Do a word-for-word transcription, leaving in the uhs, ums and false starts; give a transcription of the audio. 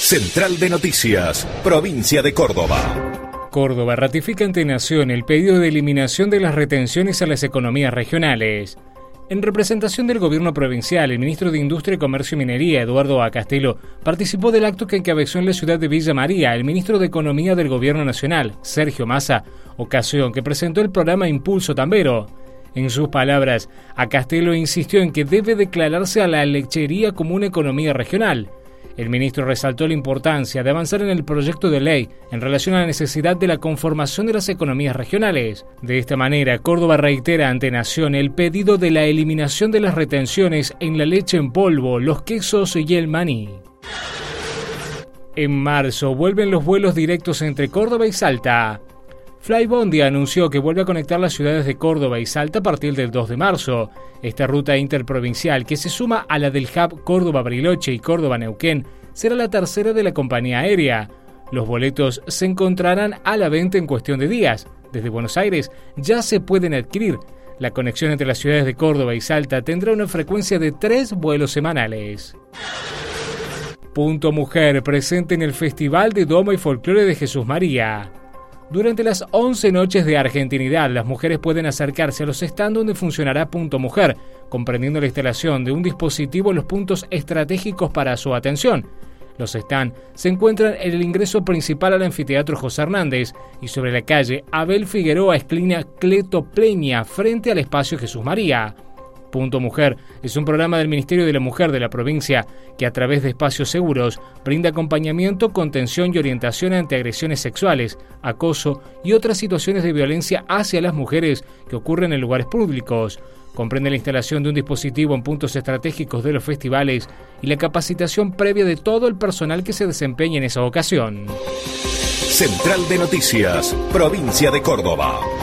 Central de Noticias, Provincia de Córdoba. Córdoba ratifica ante Nación el pedido de eliminación de las retenciones a las economías regionales. En representación del gobierno provincial, el ministro de Industria, Comercio y Minería, Eduardo A. Castelo, participó del acto que encabezó en la ciudad de Villa María el ministro de Economía del Gobierno Nacional, Sergio Massa, ocasión que presentó el programa Impulso Tambero. En sus palabras, A. Castelo insistió en que debe declararse a la lechería como una economía regional. El ministro resaltó la importancia de avanzar en el proyecto de ley en relación a la necesidad de la conformación de las economías regionales. De esta manera, Córdoba reitera ante Nación el pedido de la eliminación de las retenciones en la leche en polvo, los quesos y el maní. En marzo vuelven los vuelos directos entre Córdoba y Salta. Flybondi anunció que vuelve a conectar las ciudades de Córdoba y Salta a partir del dos de marzo. Esta ruta interprovincial, que se suma a la del hub Córdoba-Bariloche y Córdoba-Neuquén, será la tercera de la compañía aérea. Los boletos se encontrarán a la venta en cuestión de días. Desde Buenos Aires ya se pueden adquirir. La conexión entre las ciudades de Córdoba y Salta tendrá una frecuencia de tres vuelos semanales. Punto Mujer, presente en el Festival de Doma y Folclore de Jesús María. Durante las once noches de argentinidad, las mujeres pueden acercarse a los stands donde funcionará Punto Mujer, comprendiendo la instalación de un dispositivo en los puntos estratégicos para su atención. Los stands se encuentran en el ingreso principal al anfiteatro José Hernández y sobre la calle Abel Figueroa, esquina Cleto Pleña, frente al espacio Jesús María. Punto Mujer es un programa del Ministerio de la Mujer de la provincia que a través de espacios seguros brinda acompañamiento, contención y orientación ante agresiones sexuales, acoso y otras situaciones de violencia hacia las mujeres que ocurren en lugares públicos. Comprende la instalación de un dispositivo en puntos estratégicos de los festivales y la capacitación previa de todo el personal que se desempeñe en esa ocasión. Central de Noticias, Provincia de Córdoba.